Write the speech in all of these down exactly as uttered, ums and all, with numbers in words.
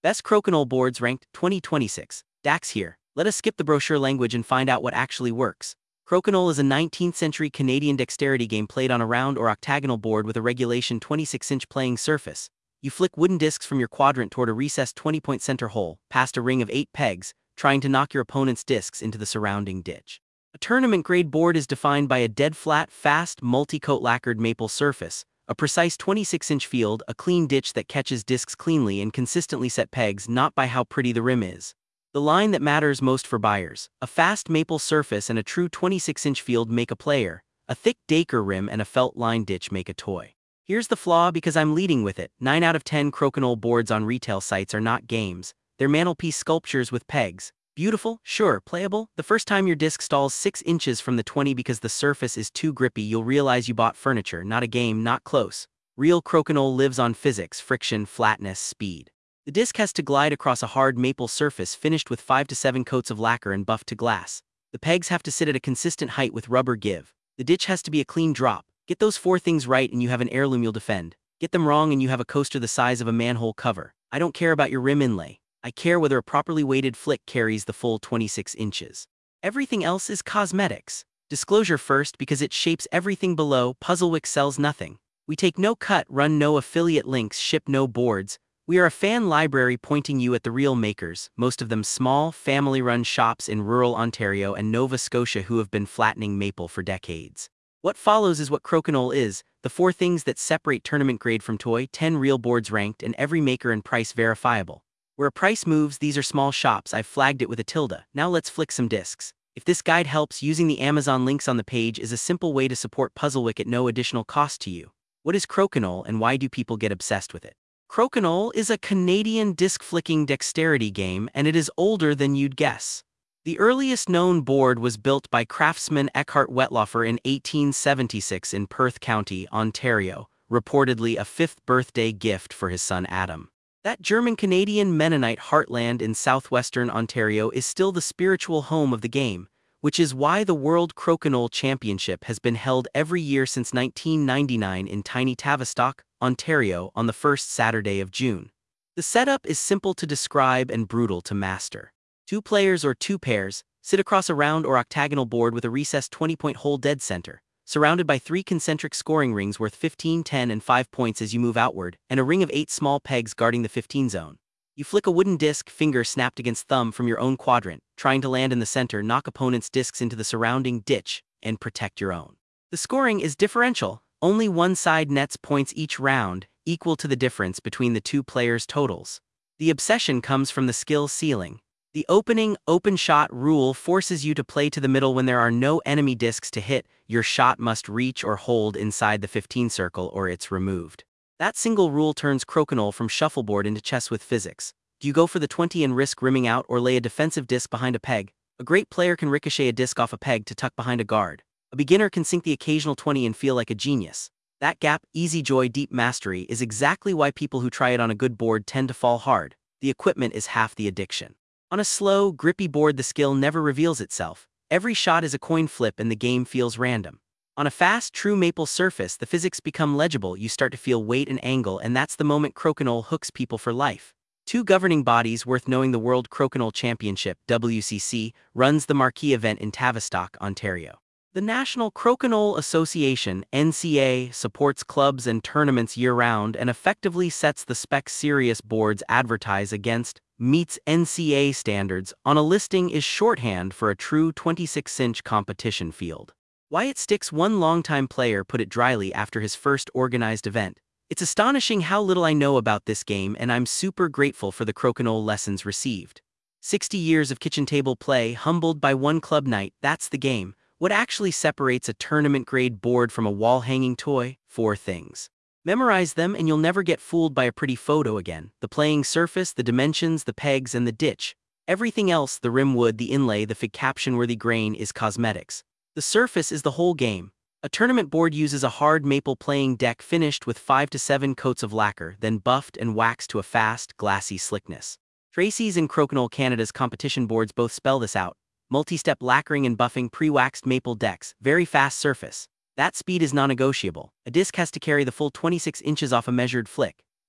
Best Crokinole boards ranked twenty twenty-six. Dax here. Let us skip the brochure language and find out what actually works. Crokinole is a nineteenth century Canadian dexterity game played on a round or octagonal board with a regulation twenty-six inch playing surface. You flick wooden discs from your quadrant toward a recessed twenty point center hole, past a ring of eight pegs, trying to knock your opponent's discs into the surrounding ditch. A tournament-grade board is defined by a dead-flat, fast, multi-coat lacquered maple surface, a precise twenty-six inch field, a clean ditch that catches discs cleanly and consistently set pegs, not by how pretty the rim is. The line that matters most for buyers: a fast maple surface and a true twenty-six inch field make a player, a thick Dacre rim and a felt-lined ditch make a toy. Here's the flaw, because I'm leading with it: nine out of ten Crokinole boards on retail sites are not games, they're mantelpiece sculptures with pegs. Beautiful, sure, playable. The first time your disc stalls six inches from the twenty because the surface is too grippy, you'll realize you bought furniture, not a game, not close. Real Crokinole lives on physics, friction, flatness, speed. The disc has to glide across a hard maple surface finished with five to seven coats of lacquer and buffed to glass. The pegs have to sit at a consistent height with rubber give. The ditch has to be a clean drop. Get those four things right and you have an heirloom you'll defend. Get them wrong and you have a coaster the size of a manhole cover. I don't care about your rim inlay. I care whether a properly weighted flick carries the full twenty-six inches. Everything else is cosmetics. Disclosure first, because it shapes everything below. Puzzlewick sells nothing. We take no cut, run no affiliate links, ship no boards. We are a fan library pointing you at the real makers, most of them small, family-run shops in rural Ontario and Nova Scotia who have been flattening maple for decades. What follows is what Crokinole is: the four things that separate tournament grade from toy, ten real boards ranked and every maker and price verifiable. Where a price moves, these are small shops. I've flagged it with a tilde. Now let's flick some discs. If this guide helps, using the Amazon links on the page is a simple way to support Puzzlewick at no additional cost to you. What is Crokinole and why do people get obsessed with it? Crokinole is a Canadian disc-flicking dexterity game, and it is older than you'd guess. The earliest known board was built by craftsman Eckhart Wetlaufer in eighteen seventy-six in Perth County, Ontario, reportedly a fifth birthday gift for his son Adam. That German-Canadian Mennonite heartland in southwestern Ontario is still the spiritual home of the game, which is why the World Crokinole Championship has been held every year since nineteen ninety-nine in tiny Tavistock, Ontario, on the first Saturday of June. The setup is simple to describe and brutal to master. Two players or two pairs sit across a round or octagonal board with a recessed twenty point hole dead center, surrounded by three concentric scoring rings worth fifteen, ten, and five points as you move outward, and a ring of eight small pegs guarding the fifteen zone. You flick a wooden disc, finger snapped against thumb, from your own quadrant, trying to land in the center, knock opponent's discs into the surrounding ditch, and protect your own. The scoring is differential. Only one side nets points each round, equal to the difference between the two players' totals. The obsession comes from the skill ceiling. The opening, open shot rule forces you to play to the middle when there are no enemy discs to hit. Your shot must reach or hold inside the fifteen circle or it's removed. That single rule turns Crokinole from shuffleboard into chess with physics. Do you go for the twenty and risk rimming out, or lay a defensive disc behind a peg? A great player can ricochet a disc off a peg to tuck behind a guard. A beginner can sink the occasional twenty and feel like a genius. That gap, easy joy, deep mastery, is exactly why people who try it on a good board tend to fall hard. The equipment is half the addiction. On a slow, grippy board, the skill never reveals itself. Every shot is a coin flip and the game feels random. On a fast, true maple surface, the physics become legible. You start to feel weight and angle, and that's the moment Crokinole hooks people for life. Two governing bodies worth knowing: the World Crokinole Championship, W C C, runs the marquee event in Tavistock, Ontario. The National Crokinole Association, N C A, supports clubs and tournaments year-round and effectively sets the spec serious boards advertise against, meets N C A standards on a listing, is shorthand for a true twenty-six inch competition field. Wyatt Sticks, one longtime player, put it dryly after his first organized event: "It's astonishing how little I know about this game, and I'm super grateful for the Crokinole lessons received. sixty years of kitchen table play, humbled by one club night, that's the game." What actually separates a tournament-grade board from a wall-hanging toy? Four things. Memorize them and you'll never get fooled by a pretty photo again. The playing surface, the dimensions, the pegs, and the ditch. Everything else, the rim wood, the inlay, the fig caption-worthy grain, is cosmetics. The surface is the whole game. A tournament board uses a hard maple playing deck finished with five to seven coats of lacquer, then buffed and waxed to a fast, glassy slickness. Tracy's and Crokinole Canada's competition boards both spell this out. Multi-step lacquering and buffing, pre-waxed maple decks, very fast surface. That speed is non-negotiable. A disc has to carry the full twenty-six inches off a measured flick.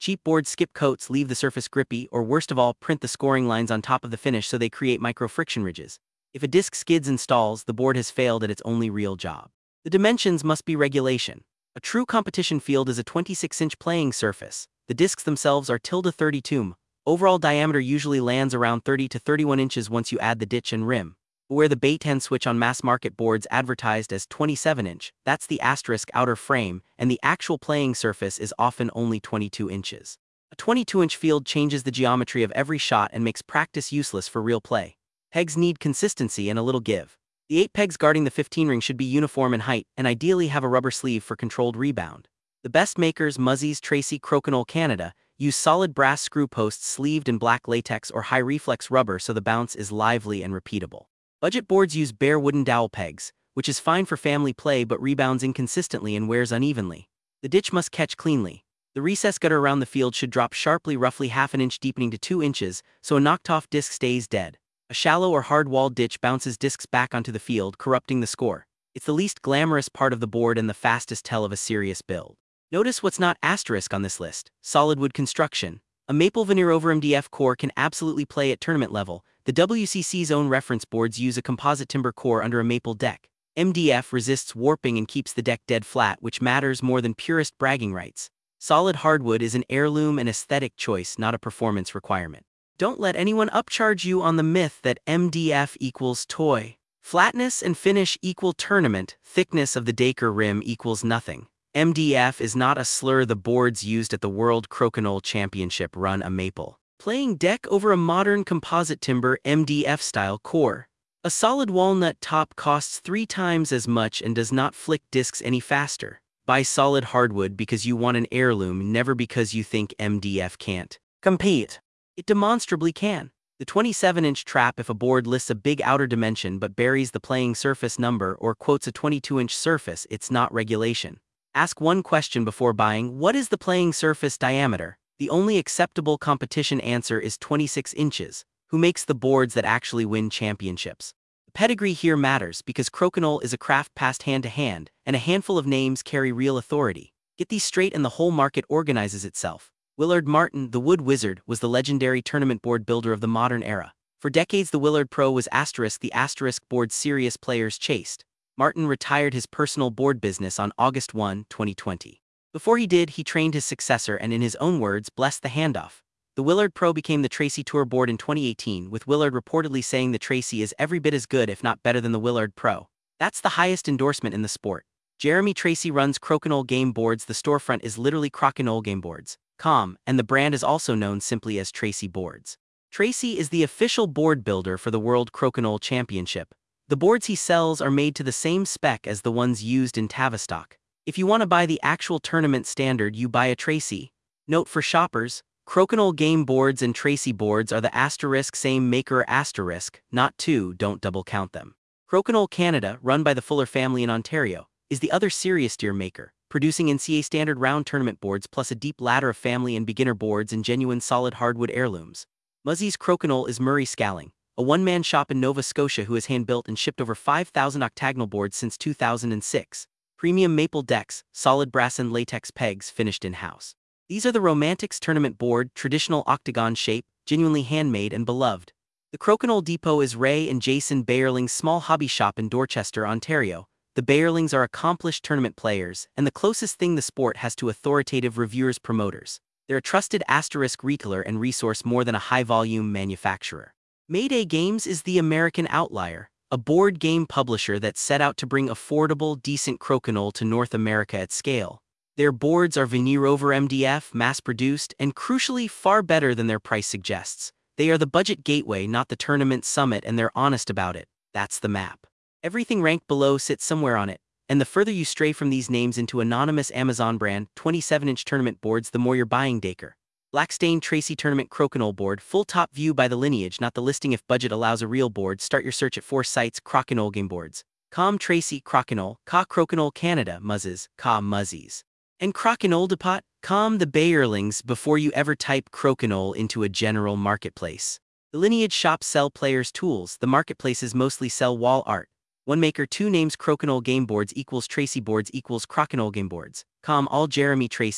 Cheap boards skip coats, leave the surface grippy, or worst of all, print the scoring lines on top of the finish so they create micro-friction ridges. If a disc skids and stalls, the board has failed at its only real job. The dimensions must be regulation. A true competition field is a twenty-six inch playing surface. The discs themselves are tilde thirty-two. Overall diameter usually lands around thirty to thirty-one inches once you add the ditch and rim. But where the bay ten switch on mass market boards advertised as twenty-seven inch, that's the asterisk outer frame, and the actual playing surface is often only twenty-two inches. A twenty-two inch field changes the geometry of every shot and makes practice useless for real play. Pegs need consistency and a little give. The eight pegs guarding the fifteen ring should be uniform in height and ideally have a rubber sleeve for controlled rebound. The best makers, Muzzies, Tracy, Crokinole, Canada, use solid brass screw posts sleeved in black latex or high reflex rubber so the bounce is lively and repeatable. Budget boards use bare wooden dowel pegs, which is fine for family play but rebounds inconsistently and wears unevenly. The ditch must catch cleanly. The recess gutter around the field should drop sharply, roughly half an inch deepening to two inches, so a knocked-off disc stays dead. A shallow or hard-walled ditch bounces discs back onto the field, corrupting the score. It's the least glamorous part of the board and the fastest tell of a serious build. Notice what's not asterisk on this list: solid wood construction. A maple veneer over M D F core can absolutely play at tournament level. The W C C's own reference boards use a composite timber core under a maple deck. M D F resists warping and keeps the deck dead flat, which matters more than purist bragging rights. Solid hardwood is an heirloom and aesthetic choice, not a performance requirement. Don't let anyone upcharge you on the myth that M D F equals toy. Flatness and finish equal tournament, thickness of the Dacre rim equals nothing. M D F is not a slur. The boards used at the World Crokinole Championship run a maple playing deck over a modern composite timber M D F style core. A solid walnut top costs three times as much and does not flick discs any faster. Buy solid hardwood because you want an heirloom, never because you think M D F can't compete. It demonstrably can. The twenty-seven inch trap: if a board lists a big outer dimension but buries the playing surface number or quotes a twenty-two inch surface, it's not regulation. Ask one question before buying: what is the playing surface diameter? The only acceptable competition answer is twenty-six inches. Who makes the boards that actually win championships? The pedigree here matters because Crokinole is a craft passed hand to hand, and a handful of names carry real authority. Get these straight and the whole market organizes itself. Willard Martin, the Wood Wizard, was the legendary tournament board builder of the modern era. For decades the Willard Pro was asterisk the asterisk board serious players chased. Martin retired his personal board business on August first, twenty twenty. Before he did, he trained his successor and, in his own words, blessed the handoff. The Willard Pro became the Tracy Tour board in twenty eighteen, with Willard reportedly saying the Tracy is every bit as good if not better than the Willard Pro. That's the highest endorsement in the sport. Jeremy Tracy runs Crokinole Game Boards. The storefront is literally Crokinole Game Boards dot com, and the brand is also known simply as Tracy Boards. Tracy is the official board builder for the World Crokinole Championship. The boards he sells are made to the same spec as the ones used in Tavistock. If you want to buy the actual tournament standard, you buy a Tracy. Note for shoppers: Crokinole Game Boards and Tracy Boards are the asterisk same maker asterisk, not two, don't double count them. Crokinole Canada, run by the Fuller family in Ontario, is the other serious deer maker, producing N C A A standard round tournament boards plus a deep ladder of family and beginner boards and genuine solid hardwood heirlooms. Muzzies Crokinole is Murray Scalling, a one-man shop in Nova Scotia who has hand-built and shipped over five thousand octagonal boards since two thousand six. Premium maple decks, solid brass and latex pegs finished in-house. These are the Romantics tournament board, traditional octagon shape, genuinely handmade and beloved. The Crokinole Depot is Ray and Jason Bayerling's small hobby shop in Dorchester, Ontario. The Bayerlings are accomplished tournament players and the closest thing the sport has to authoritative reviewers promoters. They're a trusted asterisk retailer and resource more than a high-volume manufacturer. Mayday Games is the American outlier, a board game publisher that set out to bring affordable, decent Crokinole to North America at scale. Their boards are veneer over M D F, mass-produced, and crucially far better than their price suggests. They are the budget gateway, not the tournament summit, and they're honest about it. That's the map. Everything ranked below sits somewhere on it, and the further you stray from these names into anonymous Amazon brand twenty-seven inch tournament boards, the more you're buying Dacre. Blackstain Tracy Tournament Crokinole Board, full top view by the lineage, not the listing. If budget allows a real board, start your search at four sites: Crokinole Game Boards dot com, Tracy, Crokinole, Ca Crokinole Canada, Muzzes, Ca Muzzies, and Crokinole Depot dot com, the Bayerlings, before you ever type Crokinole into a general marketplace. The lineage shops sell players' tools, the marketplaces mostly sell wall art. One maker, two names: Crokinole Game Boards equals Tracy Boards equals Crokinole Game Boards dot com, all Jeremy Tracy.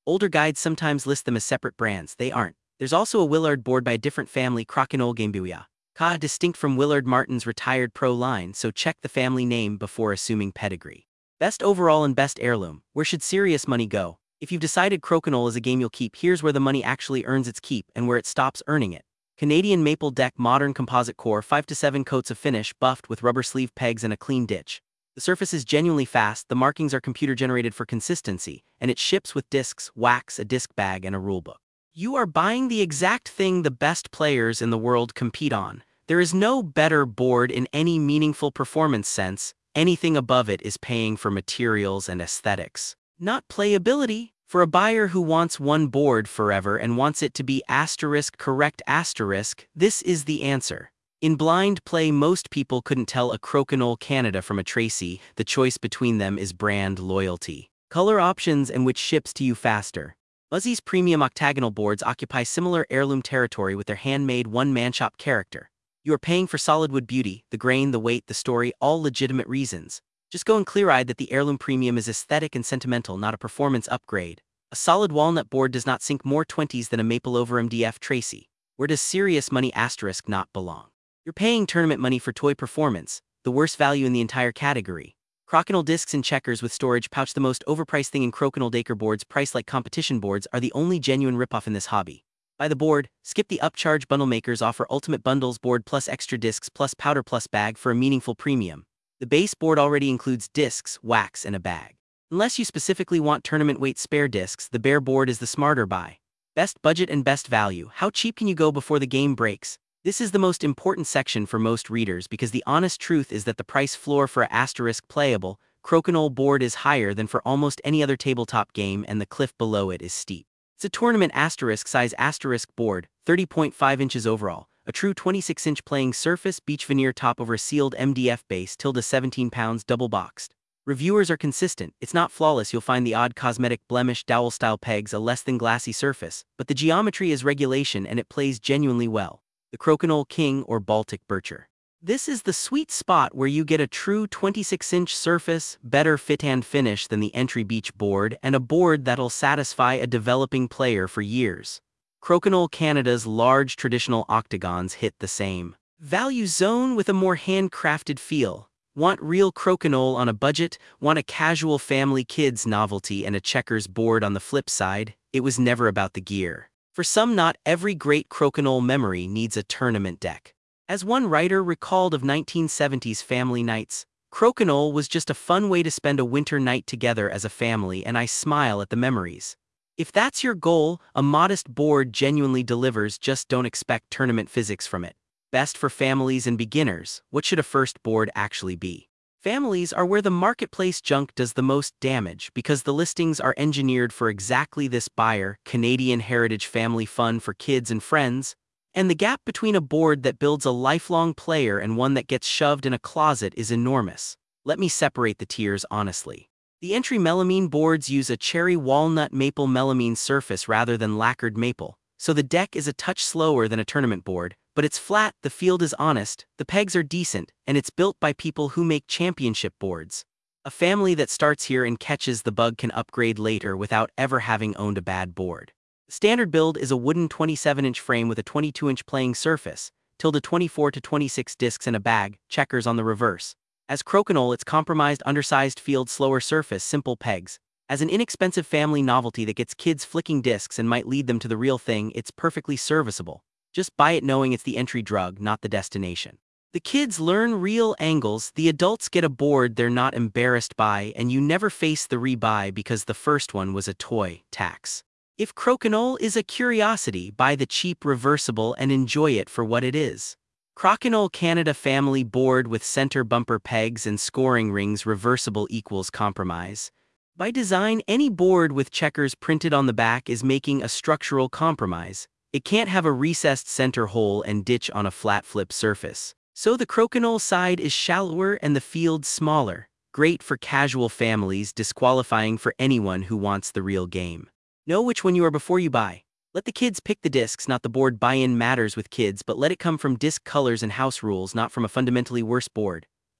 Older guides sometimes list them as separate brands. They aren't. There's also a Willard board by a different family, Crokinole Gambiwia. Ka, distinct from Willard Martin's retired pro line, so check the family name before assuming pedigree. Best overall and best heirloom. Where should serious money go? If you've decided Crokinole is a game you'll keep, here's where the money actually earns its keep and where it stops earning it. Canadian Maple Deck Modern Composite Core, five to seven coats of finish, buffed with rubber sleeve pegs and a clean ditch. The surface is genuinely fast, the markings are computer generated for consistency, and it ships with discs, wax, a disc bag, and a rulebook. You are buying the exact thing the best players in the world compete on. There is no better board in any meaningful performance sense. Anything above it is paying for materials and aesthetics, not playability. For a buyer who wants one board forever and wants it to be asterisk correct asterisk, this is the answer. In blind play, most people couldn't tell a Crokinole Canada from a Tracy. The choice between them is brand loyalty, color options, and which ships to you faster. Muzzy's premium octagonal boards occupy similar heirloom territory with their handmade one-man shop character. You are paying for solid wood beauty, the grain, the weight, the story, all legitimate reasons. Just go in clear-eyed that the heirloom premium is aesthetic and sentimental, not a performance upgrade. A solid walnut board does not sink more twenties than a maple over M D F Tracy. Where does serious money asterisk not belong? You're paying tournament money for toy performance, the worst value in the entire category. Crokinole discs and checkers with storage pouch, the most overpriced thing in Crokinole Daker boards, priced like competition boards, are the only genuine ripoff in this hobby. Buy the board, skip the upcharge. Bundle makers offer ultimate bundles, board plus extra discs plus powder plus bag for a meaningful premium. The base board already includes discs, wax, and a bag. Unless you specifically want tournament weight spare discs, the bare board is the smarter buy. Best budget and best value. How cheap can you go before the game breaks? This is the most important section for most readers because the honest truth is that the price floor for a asterisk playable Crokinole board is higher than for almost any other tabletop game, and the cliff below it is steep. It's a tournament asterisk size asterisk board, thirty point five inches overall, a true twenty-six inch playing surface, beach veneer top over a sealed M D F base, tilde seventeen pounds, double boxed. Reviewers are consistent. It's not flawless. You'll find the odd cosmetic blemish, dowel style pegs, a less than glassy surface, but the geometry is regulation and it plays genuinely well. The Crokinole King or Baltic Bircher. This is the sweet spot where you get a true twenty-six inch surface, better fit and finish than the entry beach board, and a board that'll satisfy a developing player for years. Crokinole Canada's large traditional octagons hit the same value zone with a more handcrafted feel. Want real Crokinole on a budget? Want a casual family kids novelty and a checkers board on the flip side? It was never about the gear. For some, not every great Crokinole memory needs a tournament deck. As one writer recalled of nineteen seventies family nights, Crokinole was just a fun way to spend a winter night together as a family, and I smile at the memories. If that's your goal, a modest board genuinely delivers. Just don't expect tournament physics from it. Best for families and beginners. What should a first board actually be? Families are where the marketplace junk does the most damage because the listings are engineered for exactly this buyer. Canadian heritage family fun for kids and friends. And the gap between a board that builds a lifelong player and one that gets shoved in a closet is enormous. Let me separate the tiers honestly. The entry melamine boards use a cherry walnut maple melamine surface rather than lacquered maple, so the deck is a touch slower than a tournament board, but it's flat, the field is honest, the pegs are decent, and it's built by people who make championship boards. A family that starts here and catches the bug can upgrade later without ever having owned a bad board. The standard build is a wooden twenty-seven inch frame with a twenty-two inch playing surface, tilde twenty-four to twenty-six discs and a bag, checkers on the reverse. As Crokinole, it's compromised undersized field, slower surface, simple pegs. As an inexpensive family novelty that gets kids flicking discs and might lead them to the real thing, it's perfectly serviceable. Just buy it knowing it's the entry drug, not the destination. The kids learn real angles, the adults get a board they're not embarrassed by, and you never face the rebuy because the first one was a toy tax. If Crokinole is a curiosity, buy the cheap reversible and enjoy it for what it is. Crokinole Canada family board with center bumper pegs and scoring rings, reversible equals compromise. By design, any board with checkers printed on the back is making a structural compromise. It can't have a recessed center hole and ditch on a flat flip surface. So the Crokinole side is shallower and the field smaller. Great for casual families, disqualifying for anyone who wants the real game. Know which one you are before you buy. Let the kids pick the discs, not the board. Buy-in matters with kids, but let it come from disc colors and house rules, not from a fundamentally worse board.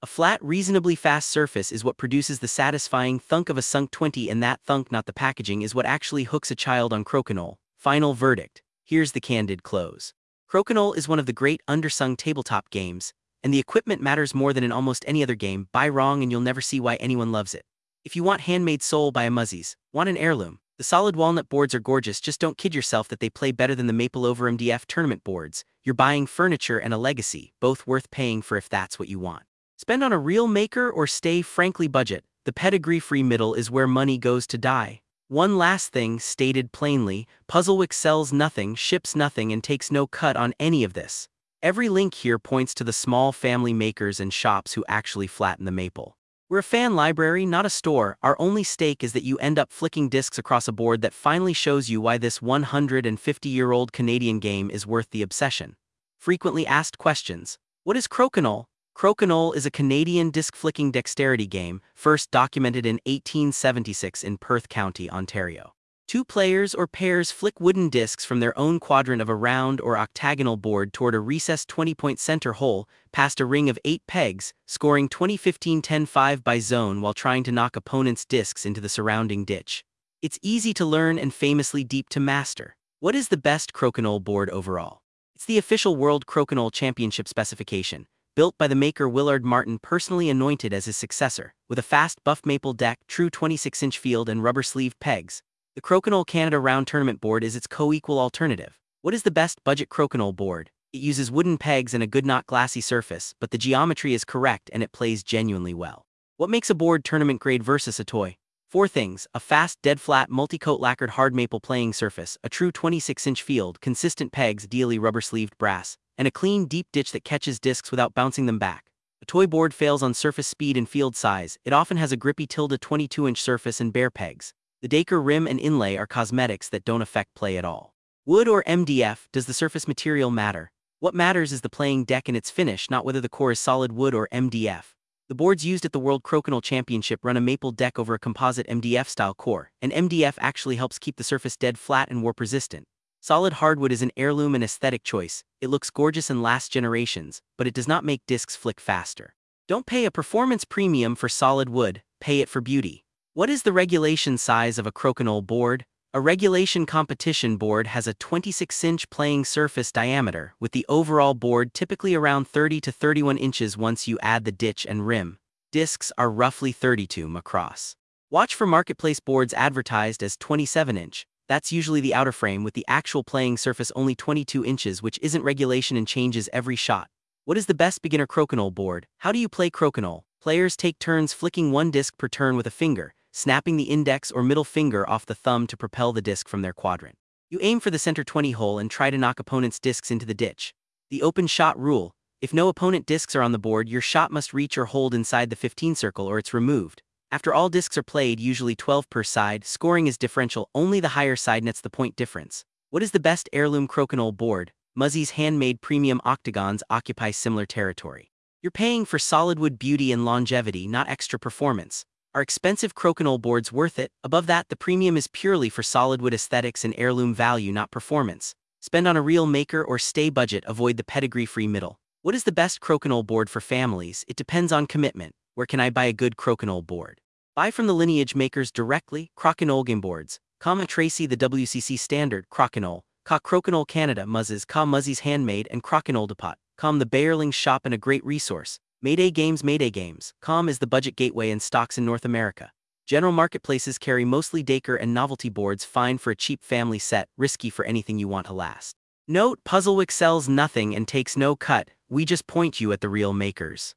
A flat, reasonably fast surface is what produces the satisfying thunk of a sunk twenty, and that thunk, not the packaging, is what actually hooks a child on Crokinole. Final verdict. Here's the candid close. Crokinole is one of the great undersung tabletop games, and the equipment matters more than in almost any other game. Buy wrong and you'll never see why anyone loves it. If you want handmade soul by a Muzzies, want an heirloom, the solid walnut boards are gorgeous. Just don't kid yourself that they play better than the Maple over M D F tournament boards. You're buying furniture and a legacy, both worth paying for if that's what you want. Spend on a real maker or stay frankly budget. The pedigree-free middle is where money goes to die. One last thing, stated plainly, Puzzlewick sells nothing, ships nothing, and takes no cut on any of this. Every link here points to the small family makers and shops who actually flatten the Maple. We're a fan library, not a store. Our only stake is that you end up flicking discs across a board that finally shows you why this one hundred fifty-year-old Canadian game is worth the obsession. Frequently asked questions. What is Crokinole? Crokinole is a Canadian disc-flicking dexterity game, first documented in eighteen seventy-six in Perth County, Ontario. Two players or pairs flick wooden discs from their own quadrant of a round or octagonal board toward a recessed twenty-point center hole, past a ring of eight pegs, scoring twenty fifteen ten five by zone while trying to knock opponents' discs into the surrounding ditch. It's easy to learn and famously deep to master. What is the best Crokinole board overall? It's the official World Crokinole Championship specification, built by the maker Willard Martin, personally anointed as his successor, with a fast buff maple deck, true twenty-six inch field, and rubber-sleeved pegs. The Crokinole Canada Round Tournament board is its co-equal alternative. What is the best budget Crokinole board? It uses wooden pegs and a good not glassy surface, but the geometry is correct and it plays genuinely well. What makes a board tournament grade versus a toy? Four things: a fast, dead-flat, multi-coat lacquered hard maple playing surface, a true twenty-six inch field, consistent pegs, ideally rubber-sleeved brass, and a clean, deep ditch that catches discs without bouncing them back. A toy board fails on surface speed and field size. It often has a grippy tilde twenty-two inch surface and bare pegs. The Dacre rim and inlay are cosmetics that don't affect play at all. Wood or M D F, does the surface material matter? What matters is the playing deck and its finish, not whether the core is solid wood or M D F. The boards used at the World Crokinole Championship run a maple deck over a composite M D F-style core, and M D F actually helps keep the surface dead flat and warp-resistant. Solid hardwood is an heirloom and aesthetic choice. It looks gorgeous and lasts generations, but it does not make discs flick faster. Don't pay a performance premium for solid wood, pay it for beauty. What is the regulation size of a Crokinole board? A regulation competition board has a twenty-six inch playing surface diameter, with the overall board typically around thirty to thirty-one inches once you add the ditch and rim. Discs are roughly thirty-two millimeters across. Watch for marketplace boards advertised as twenty-seven inch. That's usually the outer frame, with the actual playing surface only twenty-two inches, which isn't regulation and changes every shot. What is the best beginner Crokinole board? How do you play Crokinole? Players take turns flicking one disc per turn with a finger, snapping the index or middle finger off the thumb to propel the disc from their quadrant. You aim for the center twenty hole and try to knock opponents' discs into the ditch. The open shot rule: if no opponent discs are on the board, your shot must reach or hold inside the fifteen circle or it's removed. After all discs are played, usually twelve per side, scoring is differential, only the higher side nets the point difference. What is the best heirloom Crokinole board? Muzzies handmade premium octagons occupy similar territory. You're paying for solid wood beauty and longevity, not extra performance. Are expensive Crokinole boards worth it? Above that, the premium is purely for solid wood aesthetics and heirloom value, not performance. Spend on a real maker or stay budget, avoid the pedigree-free middle. What is the best Crokinole board for families? It depends on commitment. Where can I buy a good Crokinole board? Buy from the lineage makers directly. Crokinole Game Boards. Com Tracy, the W C C standard, Crokinole. Ca Crokinole Canada, Muzzes, Ca Muzzies Handmade, and Crokinole Depot. Com the Bayerling Shop and a great resource. Mayday Games Mayday Games. Com is the budget gateway and stocks in North America. General marketplaces carry mostly Dacre and novelty boards, fine for a cheap family set, risky for anything you want to last. Note: Puzzlewick sells nothing and takes no cut, we just point you at the real makers.